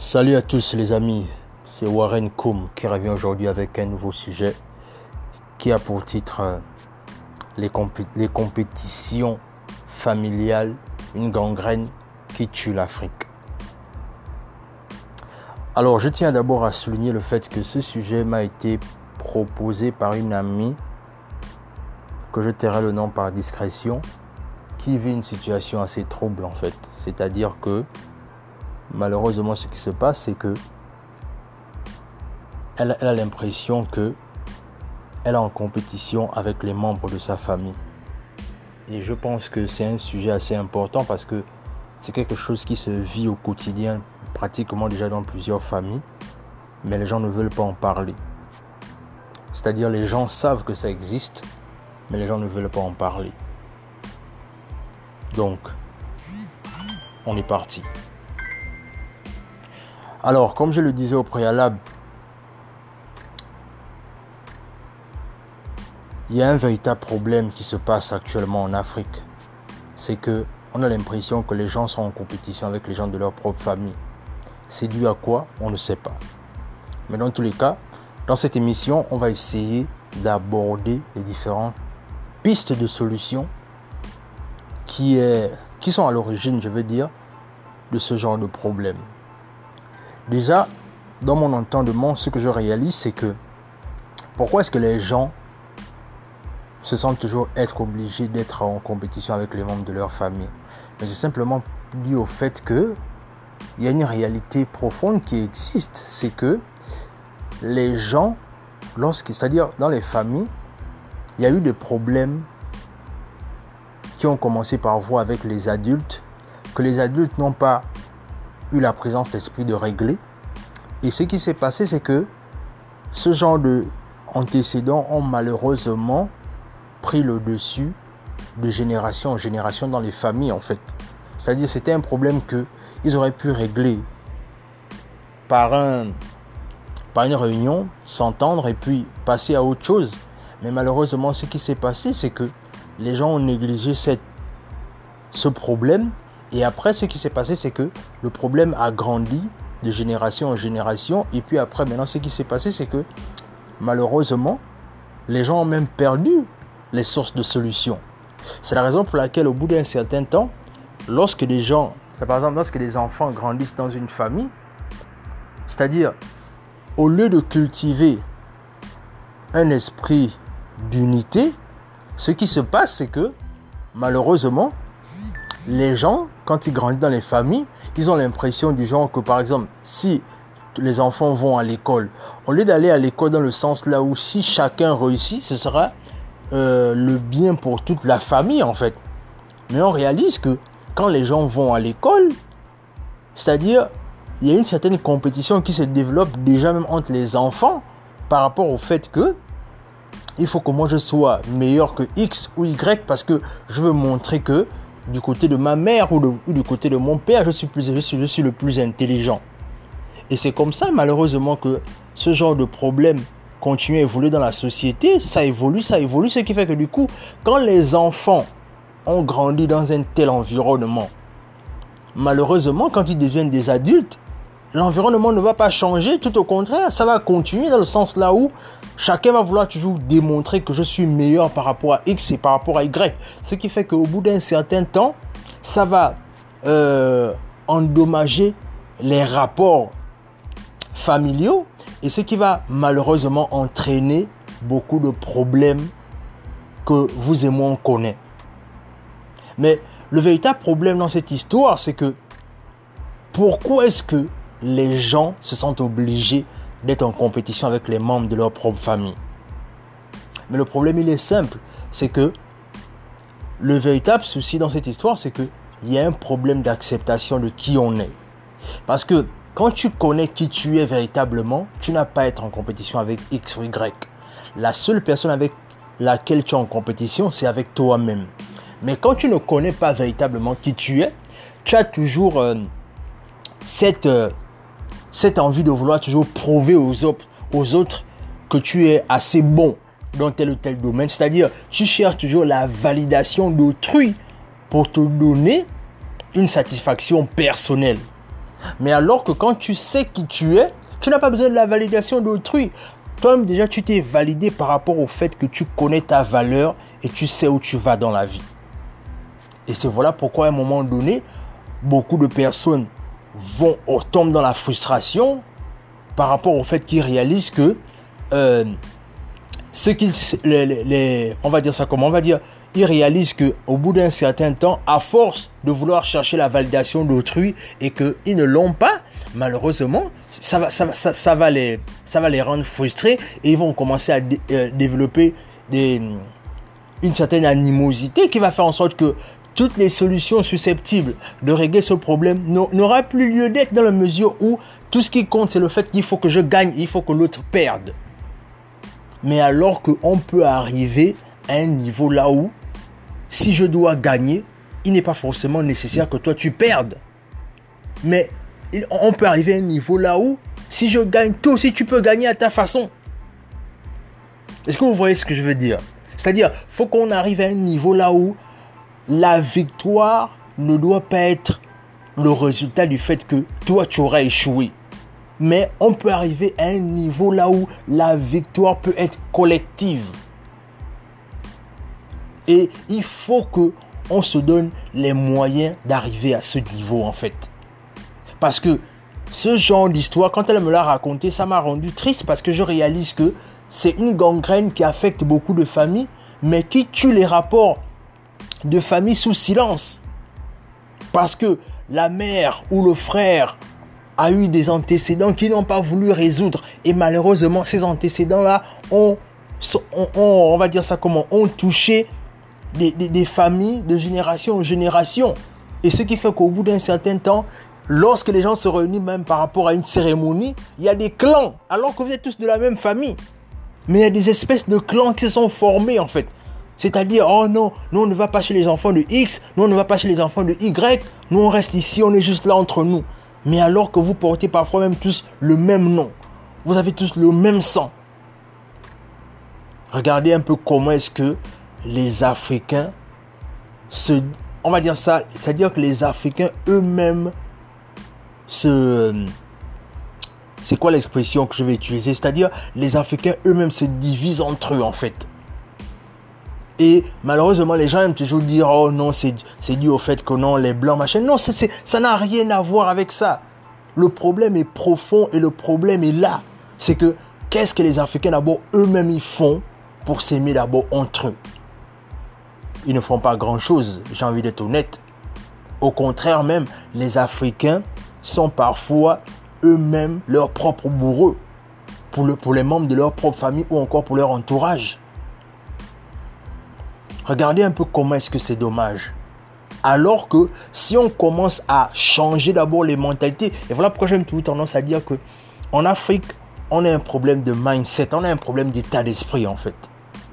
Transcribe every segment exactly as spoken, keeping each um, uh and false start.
Salut à tous les amis, c'est Warren Koum qui revient aujourd'hui avec un nouveau sujet qui a pour titre euh, les, compé- les compétitions familiales, une gangrène qui tue l'Afrique. Alors je tiens d'abord à souligner le fait que ce sujet m'a été proposé par une amie que je tairai le nom par discrétion, qui vit une situation assez trouble en fait, c'est-à-dire que malheureusement, ce qui se passe, c'est que elle, elle a l'impression que elle est en compétition avec les membres de sa famille. Et je pense que c'est un sujet assez important parce que c'est quelque chose qui se vit au quotidien, pratiquement déjà dans plusieurs familles, mais les gens ne veulent pas en parler. C'est-à-dire les gens savent que ça existe, mais les gens ne veulent pas en parler. Donc, on est parti. Alors, comme je le disais au préalable, il y a un véritable problème qui se passe actuellement en Afrique. C'est que on a l'impression que les gens sont en compétition avec les gens de leur propre famille. C'est dû à quoi? On ne sait pas. Mais dans tous les cas, dans cette émission, on va essayer d'aborder les différentes pistes de solutions qui, est, qui sont à l'origine, je veux dire, de ce genre de problème. Déjà, dans mon entendement, ce que je réalise, c'est que pourquoi est-ce que les gens se sentent toujours être obligés d'être en compétition avec les membres de leur famille? Mais c'est simplement dû au fait que il y a une réalité profonde qui existe, c'est que les gens, lorsque, c'est-à-dire dans les familles, il y a eu des problèmes qui ont commencé par voir avec les adultes, que les adultes n'ont pas eu la présence d'esprit de régler. Et ce qui s'est passé, c'est que ce genre de antécédents ont malheureusement pris le dessus de génération en génération dans les familles en fait. C'est-à-dire c'était un problème que ils auraient pu régler par, un, par une réunion, s'entendre et puis passer à autre chose. Mais malheureusement, ce qui s'est passé, c'est que les gens ont négligé cette, ce problème. Et après, ce qui s'est passé, c'est que le problème a grandi de génération en génération. Et puis après, maintenant, ce qui s'est passé, c'est que malheureusement, les gens ont même perdu les sources de solutions. C'est la raison pour laquelle, au bout d'un certain temps, lorsque des gens, par exemple, lorsque des enfants grandissent dans une famille, c'est-à-dire, au lieu de cultiver un esprit d'unité, ce qui se passe, c'est que, malheureusement, les gens, quand ils grandissent dans les familles, ils ont l'impression du genre que, par exemple, si les enfants vont à l'école, au lieu d'aller à l'école dans le sens là où si chacun réussit, ce sera euh, le bien pour toute la famille, en fait. Mais on réalise que quand les gens vont à l'école, c'est-à-dire, il y a une certaine compétition qui se développe déjà même entre les enfants par rapport au fait que il faut que moi je sois meilleur que X ou Y parce que je veux montrer que du côté de ma mère ou, de, ou du côté de mon père, je suis, plus, je, suis, je suis le plus intelligent. Et c'est comme ça, malheureusement, que ce genre de problème continue à évoluer dans la société. Ça évolue, ça évolue, ce qui fait que du coup, quand les enfants ont grandi dans un tel environnement, malheureusement, quand ils deviennent des adultes, l'environnement ne va pas changer, tout au contraire, ça va continuer dans le sens là où chacun va vouloir toujours démontrer que je suis meilleur par rapport à X et par rapport à Y. Ce qui fait qu'au bout d'un certain temps, ça va euh, endommager les rapports familiaux et ce qui va malheureusement entraîner beaucoup de problèmes que vous et moi on connaît. Mais le véritable problème dans cette histoire, c'est que pourquoi est-ce que les gens se sentent obligés d'être en compétition avec les membres de leur propre famille? Mais le problème, il est simple. C'est que le véritable souci dans cette histoire, c'est qu'il y a un problème d'acceptation de qui on est. Parce que quand tu connais qui tu es véritablement, tu n'as pas à être en compétition avec X ou Y. La seule personne avec laquelle tu es en compétition, c'est avec toi-même. Mais quand tu ne connais pas véritablement qui tu es, tu as toujours euh, cette... Euh, cette envie de vouloir toujours prouver aux, op- aux autres que tu es assez bon dans tel ou tel domaine. C'est-à-dire, tu cherches toujours la validation d'autrui pour te donner une satisfaction personnelle. Mais alors que quand tu sais qui tu es, tu n'as pas besoin de la validation d'autrui. Toi-même déjà, tu t'es validé par rapport au fait que tu connais ta valeur et tu sais où tu vas dans la vie. Et c'est voilà pourquoi à un moment donné, beaucoup de personnes vont tombent dans la frustration par rapport au fait qu'ils réalisent que euh, ce qu'ils, les, les, les, on va dire ça comment, on va dire, ils réalisent que au bout d'un certain temps, à force de vouloir chercher la validation d'autrui et qu'ils ne l'ont pas, malheureusement, ça va, ça va, ça, ça va les, ça va les rendre frustrés et ils vont commencer à dé, euh, développer des, une certaine animosité qui va faire en sorte que toutes les solutions susceptibles de régler ce problème n'aura plus lieu d'être dans la mesure où tout ce qui compte, c'est le fait qu'il faut que je gagne, il faut que l'autre perde. Mais alors qu'on peut arriver à un niveau là où, si je dois gagner, il n'est pas forcément nécessaire que toi tu perdes. Mais on peut arriver à un niveau là où, si je gagne, toi aussi tu peux gagner à ta façon. Est-ce que vous voyez ce que je veux dire? C'est-à-dire, il faut qu'on arrive à un niveau là où la victoire ne doit pas être le résultat du fait que toi tu auras échoué. Mais on peut arriver à un niveau là où la victoire peut être collective. Et il faut qu'on se donne les moyens d'arriver à ce niveau en fait. Parce que ce genre d'histoire, quand elle me l'a raconté, ça m'a rendu triste parce que je réalise que c'est une gangrène qui affecte beaucoup de familles, mais qui tue les rapports de famille sous silence. Parce que la mère ou le frère a eu des antécédents qu'ils n'ont pas voulu résoudre. Et malheureusement, ces antécédents-là ont, ont, ont, on va dire ça comment, ont touché des, des, des familles de génération en génération. Et ce qui fait qu'au bout d'un certain temps, lorsque les gens se réunissent même par rapport à une cérémonie, il y a des clans, alors que vous êtes tous de la même famille. Mais il y a des espèces de clans qui se sont formés en fait. C'est-à-dire, oh non, nous on ne va pas chez les enfants de X, nous on ne va pas chez les enfants de Y, nous on reste ici, on est juste là entre nous. Mais alors que vous portez parfois même tous le même nom, vous avez tous le même sang. Regardez un peu comment est-ce que les Africains se... On va dire ça, c'est-à-dire que les Africains eux-mêmes se... C'est quoi l'expression que je vais utiliser? C'est-à-dire, les Africains eux-mêmes se divisent entre eux en fait. Et malheureusement, les gens aiment toujours dire « Oh non, c'est dû au fait que non, les blancs, machin. » Non, ça n'a rien à voir avec ça. Le problème est profond et le problème est là. C'est que qu'est-ce que les Africains d'abord eux-mêmes ils font pour s'aimer d'abord entre eux? Ils ne font pas grand-chose, j'ai envie d'être honnête. Au contraire même, les Africains sont parfois eux-mêmes leurs propres bourreaux pour, le, pour les membres de leur propre famille ou encore pour leur entourage. Regardez un peu comment est-ce que c'est dommage. Alors que si on commence à changer d'abord les mentalités, et voilà pourquoi j'ai toujours tendance à dire que en Afrique, on a un problème de mindset, on a un problème d'état d'esprit en fait.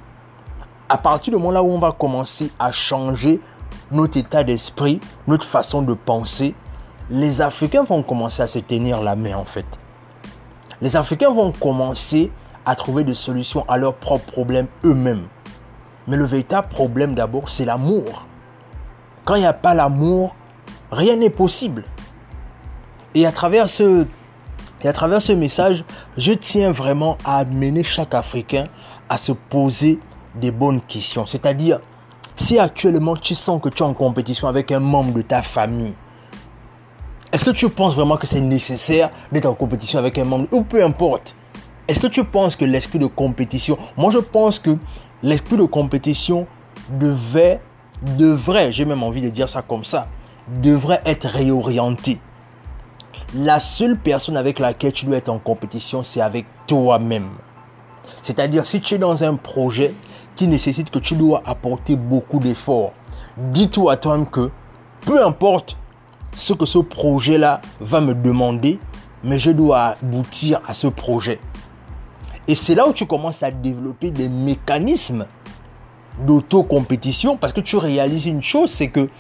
À partir du moment là où on va commencer à changer notre état d'esprit, notre façon de penser, les Africains vont commencer à se tenir la main en fait. Les Africains vont commencer à trouver des solutions à leurs propres problèmes eux-mêmes. Mais le véritable problème d'abord, c'est l'amour. Quand il n'y a pas l'amour, rien n'est possible. Et à travers ce, et à travers ce message, je tiens vraiment à amener chaque Africain à se poser des bonnes questions. C'est-à-dire, si actuellement tu sens que tu es en compétition avec un membre de ta famille, est-ce que tu penses vraiment que c'est nécessaire d'être en compétition avec un membre, ou peu importe? Est-ce que tu penses que l'esprit de compétition, moi je pense que l'esprit de compétition devait, devrait, j'ai même envie de dire ça comme ça, devrait être réorienté. La seule personne avec laquelle tu dois être en compétition, c'est avec toi-même. C'est-à-dire, si tu es dans un projet qui nécessite que tu dois apporter beaucoup d'efforts, dis-toi à toi-même que peu importe ce que ce projet-là va me demander, mais je dois aboutir à ce projet. Et c'est là où tu commences à développer des mécanismes d'auto-compétition parce que tu réalises une chose, c'est que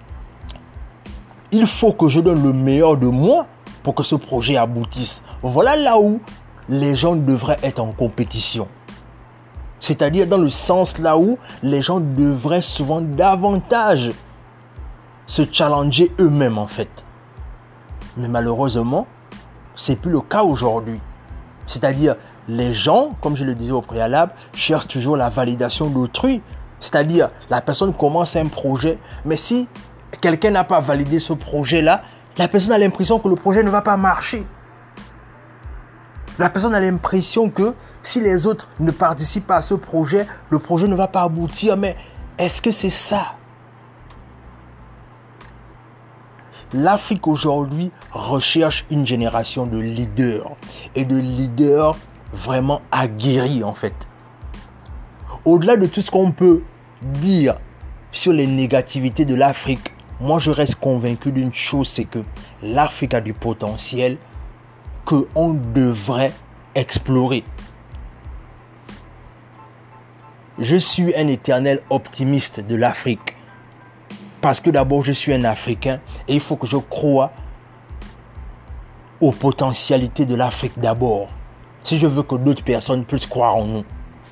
il faut que je donne le meilleur de moi pour que ce projet aboutisse. Voilà là où les gens devraient être en compétition. C'est-à-dire dans le sens là où les gens devraient souvent davantage se challenger eux-mêmes en fait. Mais malheureusement, ce n'est plus le cas aujourd'hui. C'est-à-dire, les gens, comme je le disais au préalable, cherchent toujours la validation d'autrui. C'est-à-dire, la personne commence un projet, mais si quelqu'un n'a pas validé ce projet-là, la personne a l'impression que le projet ne va pas marcher. La personne a l'impression que si les autres ne participent pas à ce projet, le projet ne va pas aboutir. Mais est-ce que c'est ça? L'Afrique aujourd'hui recherche une génération de leaders et de leaders vraiment aguerris en fait. Au-delà de tout ce qu'on peut dire sur les négativités de l'Afrique, moi je reste convaincu d'une chose, c'est que l'Afrique a du potentiel qu'on devrait explorer. Je suis un éternel optimiste de l'Afrique. Parce que d'abord, je suis un Africain et il faut que je croie aux potentialités de l'Afrique d'abord. Si je veux que d'autres personnes puissent croire en nous.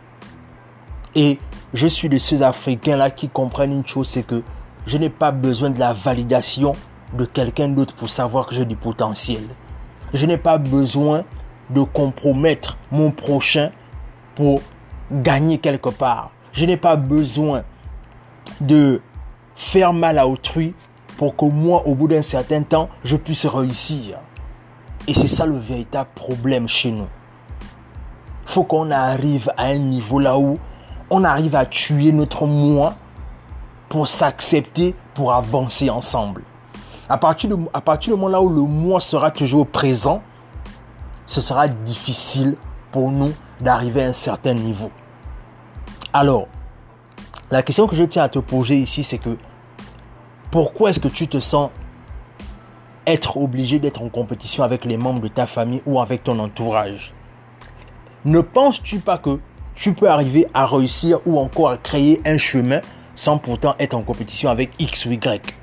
Et je suis de ceux Africains-là qui comprennent une chose, c'est que je n'ai pas besoin de la validation de quelqu'un d'autre pour savoir que j'ai du potentiel. Je n'ai pas besoin de compromettre mon prochain pour gagner quelque part. Je n'ai pas besoin de faire mal à autrui pour que moi, au bout d'un certain temps, je puisse réussir. Et c'est ça le véritable problème chez nous. Il faut qu'on arrive à un niveau là où on arrive à tuer notre moi pour s'accepter, pour avancer ensemble. À partir, de, à partir du moment là où le moi sera toujours présent, ce sera difficile pour nous d'arriver à un certain niveau. Alors, la question que je tiens à te poser ici, c'est que pourquoi est-ce que tu te sens être obligé d'être en compétition avec les membres de ta famille ou avec ton entourage? Ne penses-tu pas que tu peux arriver à réussir ou encore à créer un chemin sans pourtant être en compétition avec X ou Y?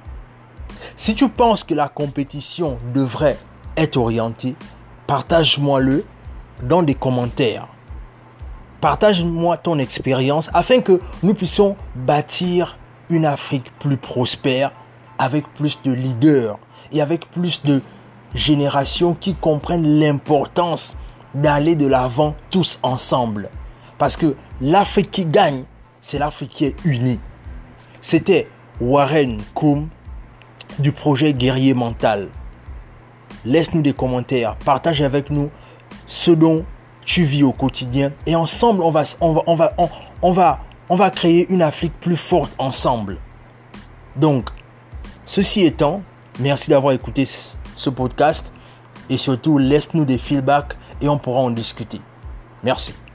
Si tu penses que la compétition devrait être orientée, partage-moi-le dans des commentaires. Partage-moi ton expérience afin que nous puissions bâtir une Afrique plus prospère avec plus de leaders et avec plus de générations qui comprennent l'importance d'aller de l'avant tous ensemble. Parce que l'Afrique qui gagne, c'est l'Afrique qui est unie. C'était Warren Coum du projet Guerrier Mental. Laisse-nous des commentaires, partage avec nous ce dont tu vis au quotidien et ensemble on va, on va, on va, on, on va, on va créer une Afrique plus forte ensemble. Donc, ceci étant, merci d'avoir écouté ce podcast et surtout laisse-nous des feedbacks et on pourra en discuter. Merci.